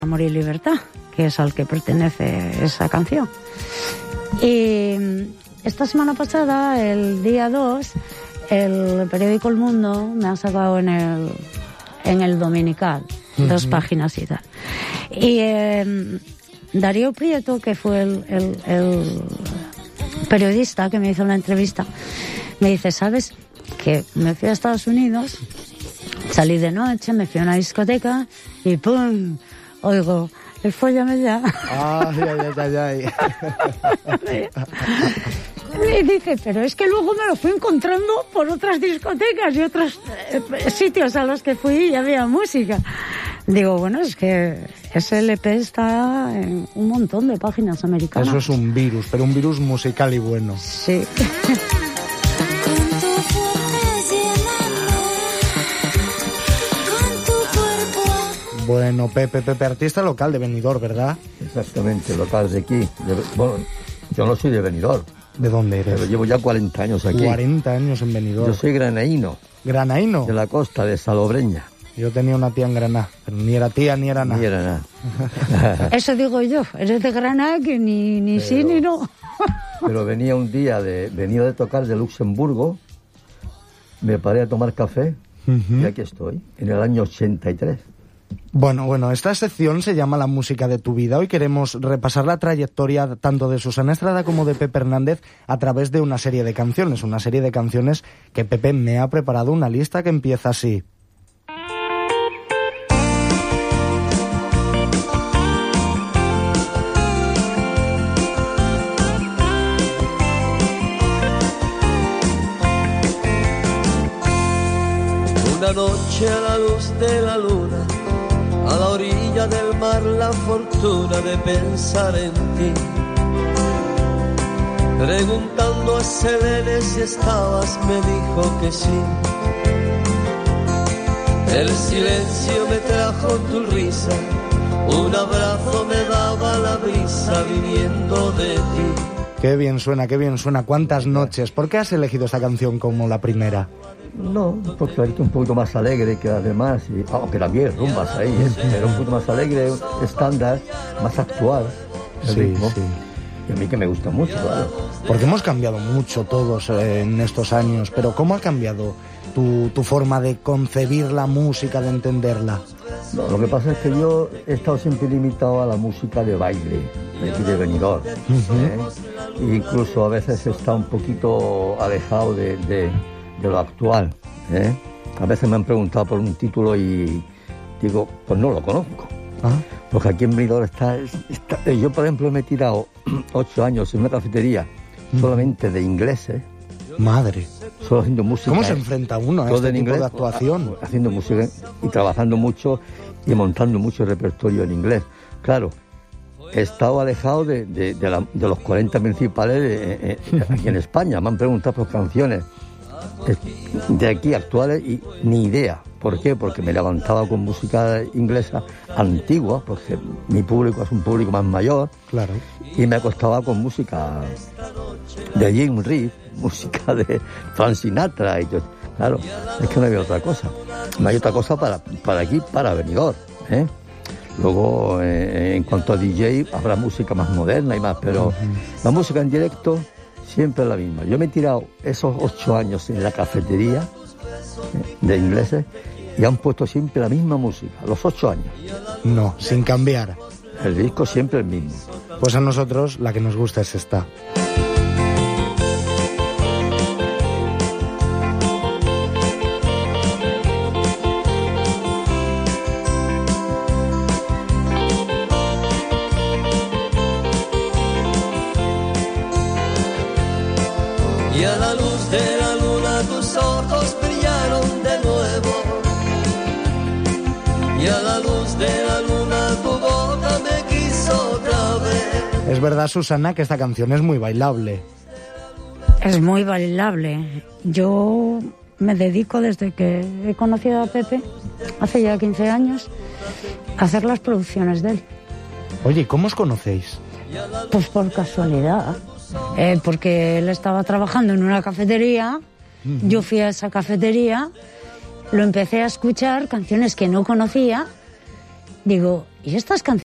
Amor y Libertad, que es al que pertenece esa canción. Y esta semana pasada, el día 2, el periódico El Mundo me ha sacado en el Dominical, 2 páginas y tal. Y Darío Prieto, que fue el periodista que me hizo la entrevista, me dice, ¿sabes? Que me fui a Estados Unidos, salí de noche, me fui a una discoteca y ¡pum! Oigo, el Fóllame Ya. Ay. Y dice, pero es que luego me lo fui encontrando por otras discotecas y otros sitios a los que fui y había música. Digo, bueno, es que ese LP está en un montón de páginas americanas. Eso es un virus, pero un virus musical y bueno. Sí. Bueno, Pepe, artista local de Benidorm, ¿verdad? Exactamente, local de aquí. Bueno, yo no soy de Benidorm. ¿De dónde eres? Pero llevo ya 40 años aquí. 40 años en Benidorm. Yo soy granaíno. ¿Granaíno? De la costa, de Salobreña. Yo tenía una tía en Granada, pero ni era tía ni era nada. Ni era nada. Eso digo yo, eres de Granada que ni pero, sí ni no. Pero venía un día venía de tocar de Luxemburgo, me paré a tomar café y aquí estoy, en el año 83. Bueno, esta sección se llama La música de tu vida. Hoy queremos repasar la trayectoria tanto de Susana Estrada como de Pepe Hernández a través de una serie de canciones. Una serie de canciones que Pepe me ha preparado una lista que empieza así. Una noche a la luz de la luna, a la orilla del mar, la fortuna de pensar en ti. Preguntando a Selene si estabas, me dijo que sí. El silencio me trajo tu risa, un abrazo me daba la brisa viniendo de ti. Qué bien suena. ¿Cuántas noches? ¿Por qué has elegido esta canción como la primera? No, porque ahorita un poquito más alegre que las demás, aunque también rumbas ahí, pero un poquito más alegre, estándar, más actual. Sí. Y a mí que me gusta mucho, claro. Porque hemos cambiado mucho todos en estos años, pero ¿cómo ha cambiado tu forma de concebir la música, de entenderla? No, lo que pasa es que yo he estado siempre limitado a la música de baile, de Benidorm. Incluso a veces he estado un poquito alejado de lo actual. A veces me han preguntado por un título y digo, pues no lo conozco. Porque aquí en Benidorm está, yo por ejemplo me he tirado 8 años en una cafetería solamente de ingleses. Madre. Solo haciendo música. ¿Cómo se enfrenta uno a este tipo de actuación? Haciendo música y trabajando mucho y montando mucho repertorio en inglés. Claro, he estado alejado de los 40 principales aquí en España. Me han preguntado por canciones de aquí actuales y ni idea. ¿Por qué? Porque me levantaba con música inglesa antigua, porque mi público es un público más mayor. Claro. Y me acostaba con música de Jim Reed, música de Frank Sinatra y todo. Claro, es que no había otra cosa. No hay otra cosa para aquí, para Benidorm, Luego, en cuanto a DJ, habrá música más moderna y más, pero la música en directo siempre es la misma. Yo me he tirado esos 8 años en la cafetería de ingleses y han puesto siempre la misma música, los 8 años. No, sin cambiar. El disco siempre el mismo. Pues a nosotros la que nos gusta es esta. Y a la luz de la luna tus ojos brillaron de nuevo. Y a la luz de la luna tu boca me quiso otra vez. Es verdad, Susana, que esta canción es muy bailable. Es muy bailable. Yo me dedico desde que he conocido a Pepe, hace ya 15 años, a hacer las producciones de él. Oye, ¿cómo os conocéis? Pues por casualidad. Porque él estaba trabajando en una cafetería, yo fui a esa cafetería, lo empecé a escuchar, canciones que no conocía, digo, Y estas canciones